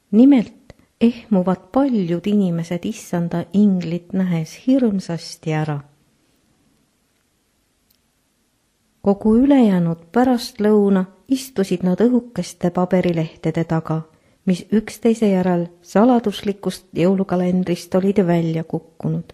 Nimelt ehmuvad paljud inimesed issanda inglit nähes hirmsasti ära. Kogu ülejäänud pärastlõuna istusid nad õhukeste paberilehtede taga, mis üksteise järel saladuslikust jõulukalendrist olid välja kukkunud.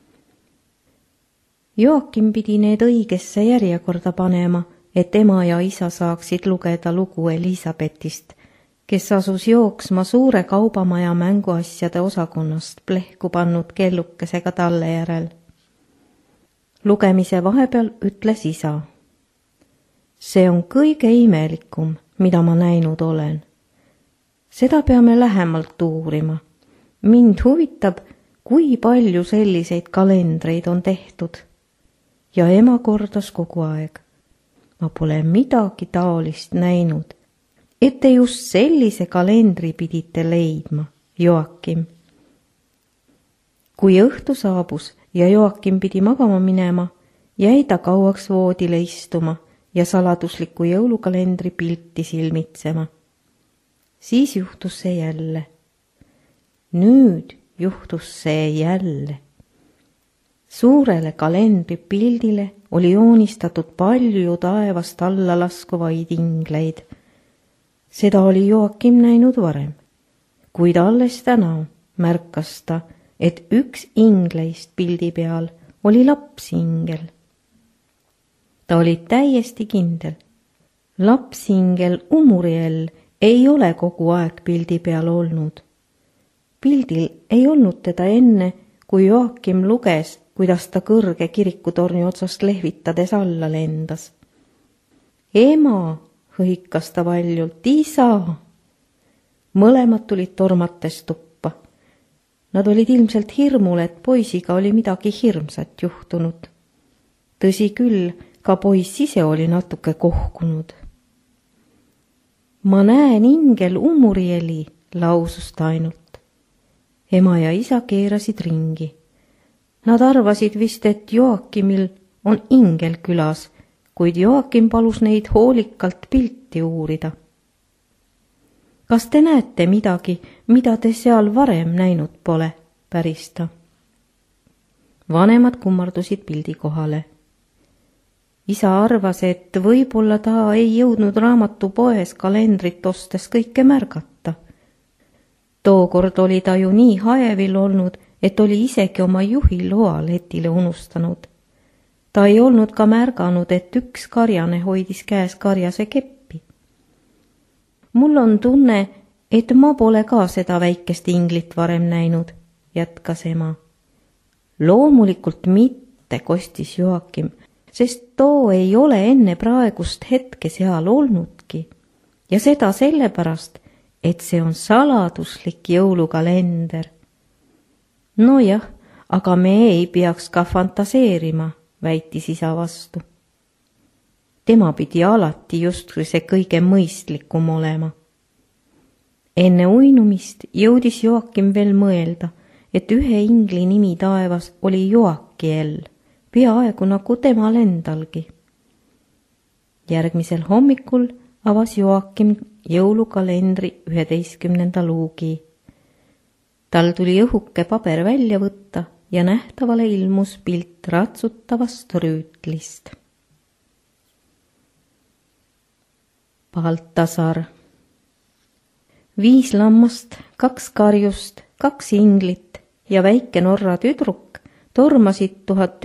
Joakim pidi need õigesse järjekorda panema, et ema ja isa saaksid lugeda lugu Elisabetist, kes asus jooksma suure kaubamaja mänguasjade osakonnast plehku pannud kellukesega talle järel. Lugemise vahepeal ütles isa: see on kõige imelikum, mida ma näinud olen. Seda peame lähemalt uurima. Mind huvitab, kui palju selliseid kalendreid on tehtud. Ja ema kordas kogu aeg: ma pole midagi taolist näinud, et te just sellise kalendri pidite leidma, Joakim. Kui õhtu saabus ja Joakim pidi magama minema, jäi ta kauaks voodile istuma ja saladusliku jõulukalendri pilti silmitsema. Siis juhtus see jälle. Nüüd juhtus see jälle. Suurele kalendri pildile oli joonistatud palju taevast alla laskuvaid ingleid. Seda oli Joakim näinud varem, kuid alles täna märkas ta, et üks ingleist pildi peal oli lapsingel. Ta oli täiesti kindel. Lapsingel Umuriel ei ole kogu aeg pildi peal olnud. Pildil ei olnud teda enne, kui Joakim luges, kuidas ta kõrge kirikutorni otsast lehvitades alla lendas. Ema, hõikas ta valjult, isa! Mõlemad tulid tormates tuppa. Nad olid ilmselt hirmul, et poisiga oli midagi hirmsat juhtunud. Tõsi küll, ka poiss ise oli natuke kohkunud. Ma näen ingel Umurieli, lausus ta ainult. Ema ja isa keerasid ringi. Nad arvasid vist, et Joakimil on ingel külas, kuid Joakim palus neid hoolikalt pilti uurida. Kas te näete midagi, mida te seal varem näinud pole, päris ta. Vanemad kummardusid pildi kohale. Isa arvas, et võib-olla ta ei jõudnud raamatupoes kalendrit ostes kõike märgata. Tookord oli ta ju nii haevil olnud, et oli isegi oma juhi loa letile unustanud. Ta ei olnud ka märganud, et üks karjane hoidis käes karjase keppi. Mul on tunne, et ma pole ka seda väikest inglit varem näinud, jätkas ema. Loomulikult mitte, kostis Joakim, sest too ei ole enne praegust hetke seal olnudki. Ja seda sellepärast, et see on saladuslik jõulukalender. Nojah, aga me ei peaks ka fantaseerima, väitis isa vastu. Tema pidi alati justkui see kõige mõistlikum olema. Enne uinumist jõudis Joakim veel mõelda, et ühe ingli nimi taevas oli Joakiel, peaaegu nagu temal endalgi. Järgmisel hommikul avas Joakim jõulukalendri 11. luugi. Tal tuli õhuke paber välja võtta ja nähtavale ilmus pilt ratsutavast rüütlist. Baltasar. 5 lammast, 2 karjust, 2 inglit ja väike Norra tüdruk tormasid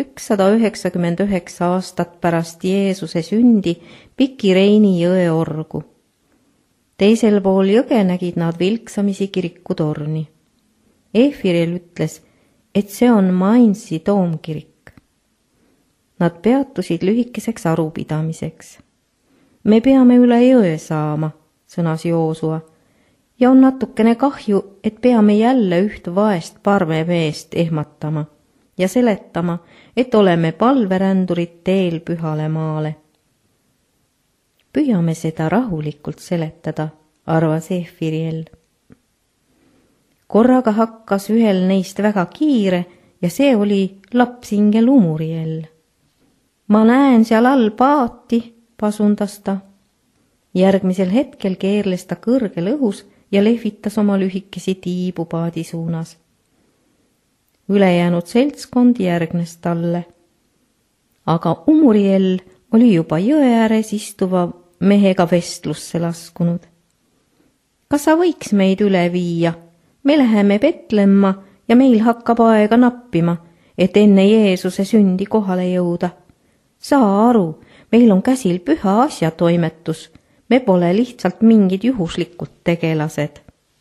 1199 aastat pärast Jeesuse sündi Piki Reini jõe orgu. Teisel pool jõge nägid nad vilksamisi kirikutorni. Efiril ütles, et see on Mainzi toomkirik. Nad peatusid lühikeseks arupidamiseks. Me peame üle jõe saama, sõnas Joosua, ja on natukene kahju, et peame jälle üht vaest parvemeest ehmatama ja seletama, et oleme palverändurid teel pühale maale. Püüame seda rahulikult seletada, arvas Efiriel. Korraga hakkas ühel neist väga kiire ja see oli lapsingel Umuriel. Ma näen seal all paati, pasundas ta. Järgmisel hetkel keerles ta kõrgel õhus ja lehvitas oma lühikesi tiibu paadi suunas. Ülejäänud seltskond järgnes talle. Aga Umuriel oli juba jõe ääres istuva mehega vestlusse laskunud. Kas sa võiks meid üle viia? Me läheme Betlemma ja meil hakkab aega nappima, et enne Jeesuse sündi kohale jõuda. Saa aru, meil on käsil püha asjatoimetus, me pole lihtsalt mingid juhuslikud tegelased.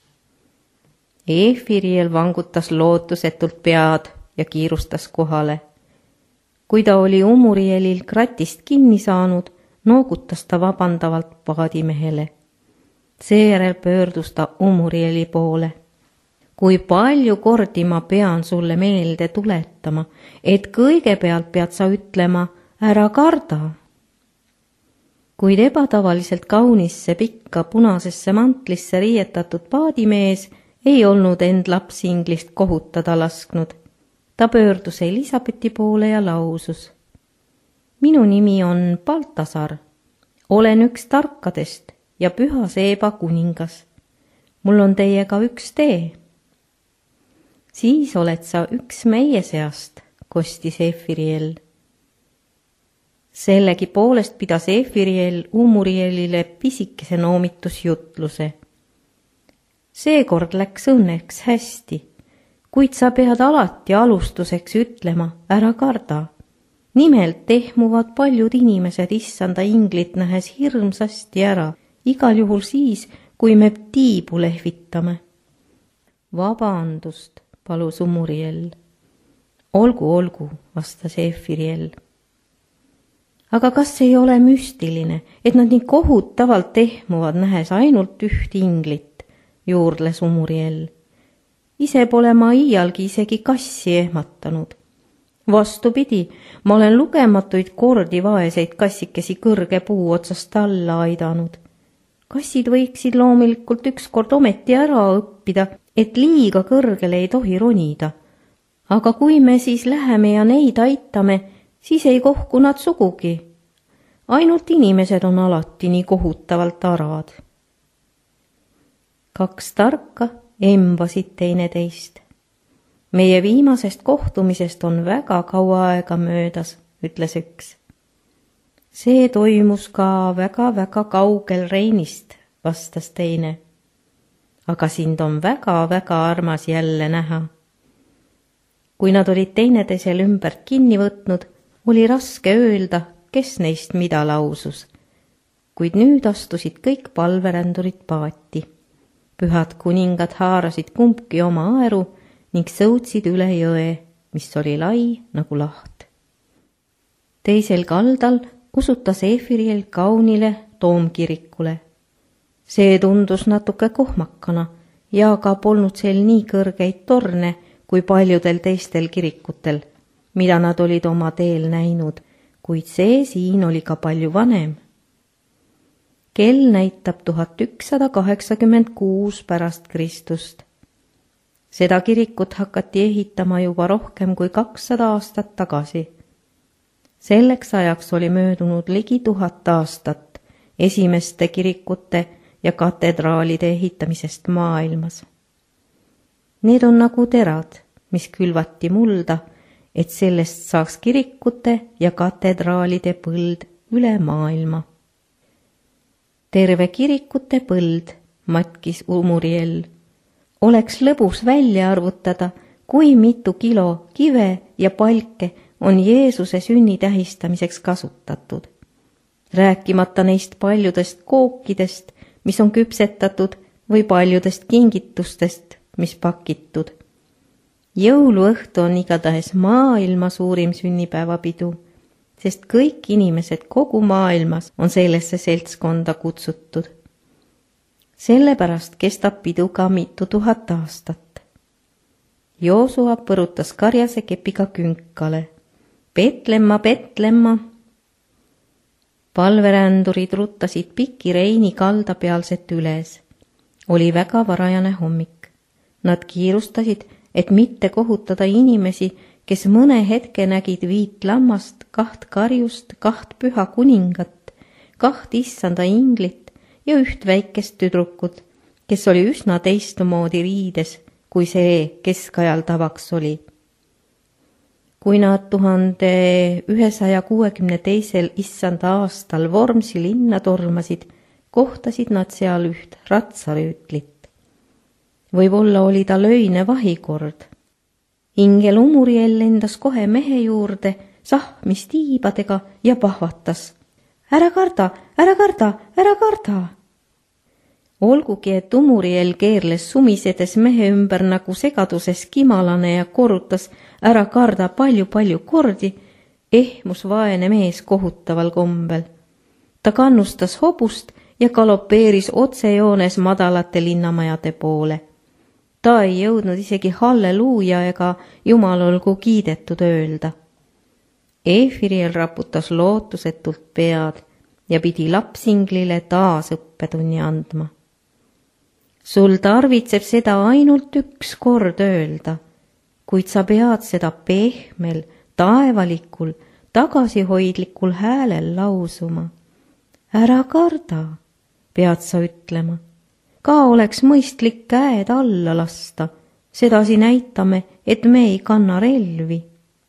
Eefiriel vangutas lootusetult pead ja kiirustas kohale. Kui ta oli Umurielil kratist kinni saanud, noogutas ta vabandavalt paadimehele. Seejärel pöördus ta Umurieli poole. Kui palju kordi ma pean sulle meelde tuletama, et kõigepealt pead sa ütlema, ära karda. Kuid ebatavaliselt kaunisse pikka punasesse mantlisse riietatud paadimees ei olnud end lapsinglist kohutada lasknud. Ta pöördus Elisabethi poole ja lausus. Minu nimi on Baltasar. Olen üks tarkadest ja püha Seeba kuningas. Mul on teiega üks tee. Siis oled sa üks meie seast, kostis Eefiriel. Sellegi poolest pidas Eefiriel Umurielile pisikese noomitusjutluse. Seekord läks õnneks hästi, kuid sa pead alati alustuseks ütlema, ära karda. Nimelt tehmuvad paljud inimesed issanda inglit nähes hirmsasti ära, igal juhul siis, kui me tiibu lehvitame. Vabandust, palus Umuriel. Olgu, vastas Eefiriel. Aga kas ei ole müstiline, et nad nii kohutavalt tehmuvad nähes ainult üht inglit, juurdles Umuriel. Ise pole ma iialgi isegi kassi ehmatanud. Vastupidi, ma olen lugematuid kordi vaeseid kassikesi kõrge puu otsast alla aidanud. Kassid võiksid loomulikult ükskord ometi ära õppida, et liiga kõrgele ei tohi ronida. Aga kui me siis läheme ja neid aitame, siis ei kohku nad sugugi. Ainult inimesed on alati nii kohutavalt arad. Kaks tarka embasid teineteist. Meie viimasest kohtumisest on väga kaua aega möödas, ütles üks. See toimus ka väga kaugel Reinist, vastas teine. Aga sind on väga armas jälle näha. Kui nad olid teineteisel ümbert kinni võtnud, oli raske öelda, kes neist mida lausus. Kuid nüüd astusid kõik palverändurid paati. Pühad kuningad haarasid kumbki oma aeru ning sõudsid üle jõe, mis oli lai nagu laht. Teisel kaldal usutas Eefiriel kaunile toomkirikule. See tundus natuke kohmakana ja ka polnud seal nii kõrgeid torne kui paljudel teistel kirikutel, mida nad olid oma teel näinud, kuid see siin oli ka palju vanem. Kell näitab 1186 pärast Kristust. Seda kirikut hakati ehitama juba rohkem kui 200 aastat tagasi. Selleks ajaks oli möödunud ligi 1000 aastat esimeste kirikute ja katedraalide ehitamisest maailmas. Need on nagu terad, mis külvati mulda, et sellest saaks kirikute ja katedraalide põld üle maailma. Terve kirikute põld, matkis Umuriel. Oleks lõbus välja arvutada, kui mitu kilo kive ja palke on Jeesuse sünni tähistamiseks kasutatud. Rääkimata neist paljudest kookidest, mis on küpsetatud, või paljudest kingitustest, mis pakitud. Jõuluõhtu on igatahes maailma suurim sünnipäevapidu, sest kõik inimesed kogu maailmas on sellesse seltskonda kutsutud. Sellepärast kestab pidu ka mitu tuhat aastat. Joosua põrutas karjase kepiga künkale. Betlemma, Betlemma! Palverändurid ruttasid Piki Reini kalda pealset üles. Oli väga varajane hommik. Nad kiirustasid, et mitte kohutada inimesi, kes mõne hetke nägid 5 lammast, 2 karjust, 2 püha kuningat, 2 issanda inglit ja 1 väikest tüdrukut, kes oli üsna teistmoodi riides, kui see keskajal tavaks oli. Kui nad 1162. issanda aastal Vormsi linna tormasid, kohtasid nad seal üht ratsarüütlit. Võib-olla oli ta löine vahikord. Ingel Umuriel lendas kohe mehe juurde, sahmis tiibadega ja pahvatas. Ära karda, ära karda, ära karda! Olgugi, et Umuriel keerles sumisedes mehe ümber nagu segaduses kimalane ja korrutas ära karda palju kordi, ehmus vaene mees kohutaval kombel. Ta kannustas hobust ja galopeeris otsejoones madalate linnamajade poole. Ta ei jõudnud isegi halleluuja ega Jumal olgu kiidetud öelda. Eefiriel raputas lootusetult pead ja pidi lapsinglile taas õppetunni andma. Sul tarvitseb seda ainult üks kord öelda, kuid sa pead seda pehmel, taevalikul, tagasihoidlikul häälel lausuma. Ära karda, pead sa ütlema. Ka oleks mõistlik käed alla lasta, sedasi näitame, et me ei kanna relvi.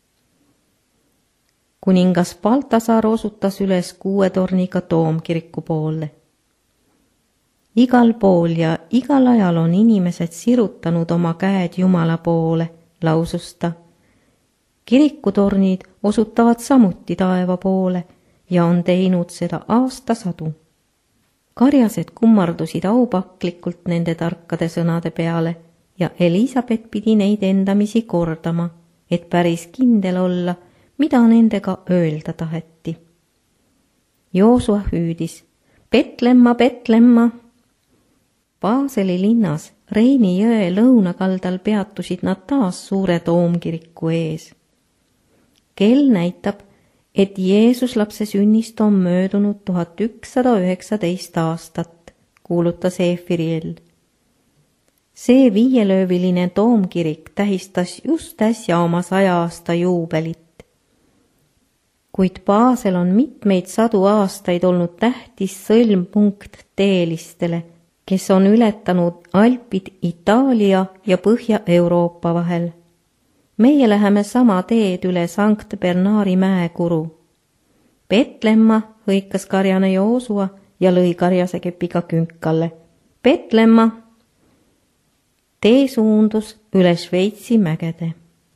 Kuningas Baltasar osutas üles 6 torniga toomkiriku poole. Igal pool ja igal ajal on inimesed sirutanud oma käed Jumala poole, lausus ta. Kirikutornid osutavad samuti taeva poole ja on teinud seda aastasadu. Karjased kummardusid aupaklikult nende tarkade sõnade peale ja Elisabeth pidi neid endamisi kordama, et päris kindel olla, mida nendega öelda taheti. Joosua hüüdis, Petlemma, Petlemma! Baseli linnas Reini jõe lõunakaldal peatusid nad taas suure toomkiriku ees. Kell näitab, et Jeesus lapse sünnist on möödunud 1119 aastat, kuulutas Eefiriel. See 5-lööviline toomkirik tähistas just äsja oma 100 aasta juubelit. Kuid Basel on mitmeid sadu aastaid olnud tähtis sõlmpunkt teelistele, kes on ületanud Alpid Itaalia ja Põhja-Euroopa vahel. Meie läheme sama teed üle Sankt Bernari mäekuru. Petlemma, hõikas karjane Joosua ja lõi karjase kepiga künkalle. Petlemma! Tee suundus üle Šveitsi mägede.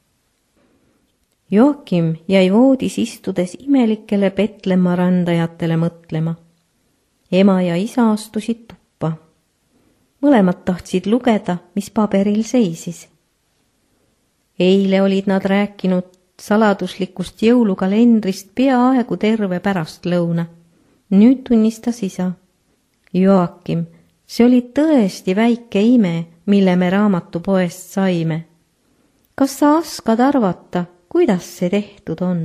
Joakim jäi voodis istudes imelikele Petlemma rändajatele mõtlema. Ema ja isa astusid tuppa. Mõlemad tahtsid lugeda, mis paberil seisis. Eile olid nad rääkinud saladuslikust jõulukalendrist peaaegu terve pärastlõuna. Nüüd tunnistas isa. Joakim, see oli tõesti väike ime, mille me raamatupoest saime. Kas sa oskad arvata, kuidas see tehtud on?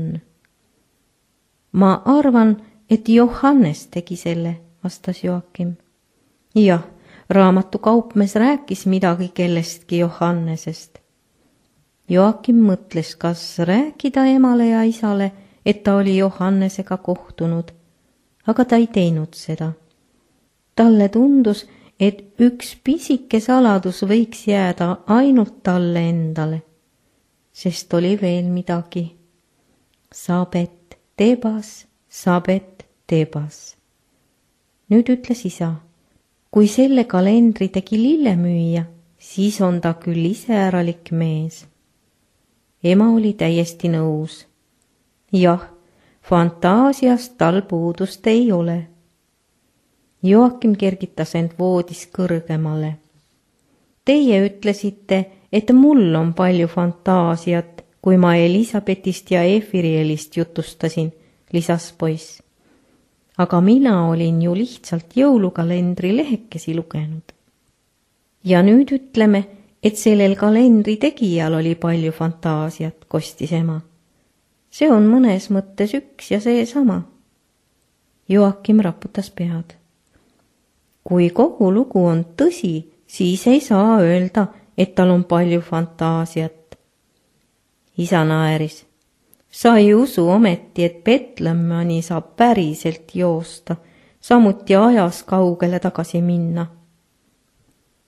Ma arvan, et Johannes tegi selle, vastas Joakim. Jah, raamatukaupmees rääkis midagi kellestki Johannesest. Joakim mõtles, kas rääkida emale ja isale, et ta oli Johannesega kohtunud, aga ta ei teinud seda. Talle tundus, et üks pisike saladus võiks jääda ainult talle endale, sest oli veel midagi. Sabet tebas, sabet tebas. Nüüd ütles isa, kui selle kalendri tegi lillemüüja, siis on ta küll iseäralik mees. Ema oli täiesti nõus. Jah, fantaasiast tal puudust ei ole. Joakim kergitas end voodis kõrgemale. Teie ütlesite, et mul on palju fantaasiat, kui ma Elisabetist ja Eefirielist jutustasin, lisas poiss. Aga mina olin ju lihtsalt jõulukalendri lehekesi lugenud. Ja nüüd ütleme, et sellel kalendri tegijal oli palju fantaasiat, kostis ema. See on mõnes mõttes üks ja seesama. Joakim raputas pead. Kui kogu lugu on tõsi, siis ei saa öelda, et tal on palju fantaasiat. Isa naeris. Sa ei usu ometi, et Betlemmani saab päriselt joosta, samuti ajas kaugele tagasi minna.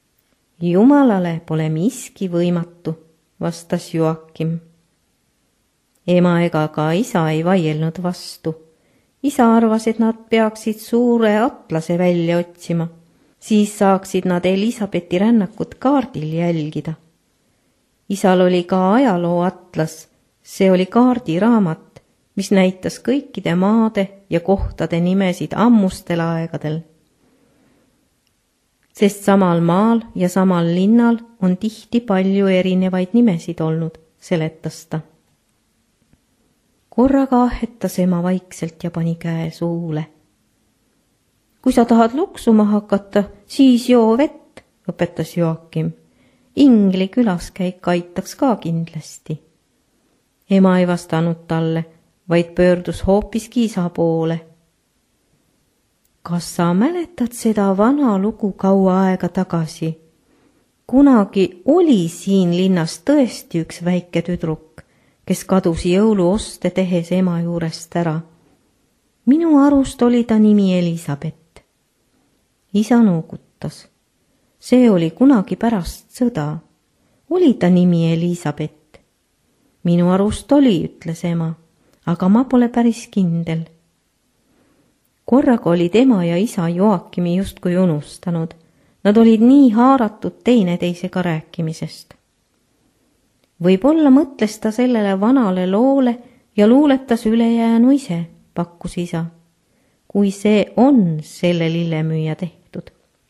Jumalale pole miski võimatu, vastas Joakim. Ema ega ka isa ei vaielnud vastu. Isa arvas, et nad peaksid suure atlase välja otsima. Siis saaksid nad Elisabethi rännakut kaardil jälgida. Isal oli ka ajaloo atlas. See oli kaardiraamat, mis näitas kõikide maade ja kohtade nimesid ammustel aegadel. Sest samal maal ja samal linnal on tihti palju erinevaid nimesid olnud, seletas ta. Korraga ahetas ema vaikselt ja pani käe suule. Kui sa tahad luksuma hakata, siis joo vett, õpetas Joakim. Ingli külaskäik aitaks ka kindlasti. Ema ei vastanud talle, vaid pöördus hoopiski isa poole. Kas sa mäletad seda vana lugu kaua aega tagasi? Kunagi oli siin linnas tõesti üks väike tüdruk, kes kadusi jõuluoste tehes ema juurest ära. Minu arust oli ta nimi Elisabeth. Isa noogutas. See oli kunagi pärast sõda. Oli ta nimi Elisabeth? Minu arust oli, ütles ema, aga ma pole päris kindel. Korraga olid ema ja isa Joakimi justkui unustanud. Nad olid nii haaratud teineteisega rääkimisest. Võib-olla mõtles ta sellele vanale loole ja luuletas ülejäänu ise, pakkus isa, kui see on selle lillemüüja tehtud.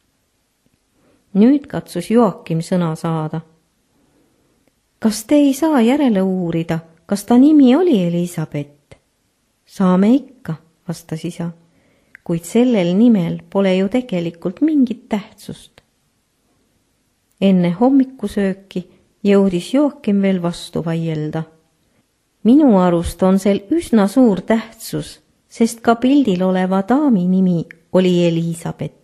Nüüd katsus Joakim sõna saada. Kas te ei saa järele uurida, kas ta nimi oli Elisabeth? Saame ikka, vastas isa, kuid sellel nimel pole ju tegelikult mingit tähtsust. Enne hommikusööki jõudis Joakim veel vastu vaielda. Minu arust on sel üsna suur tähtsus, sest ka pildil oleva daami nimi oli Elisabeth.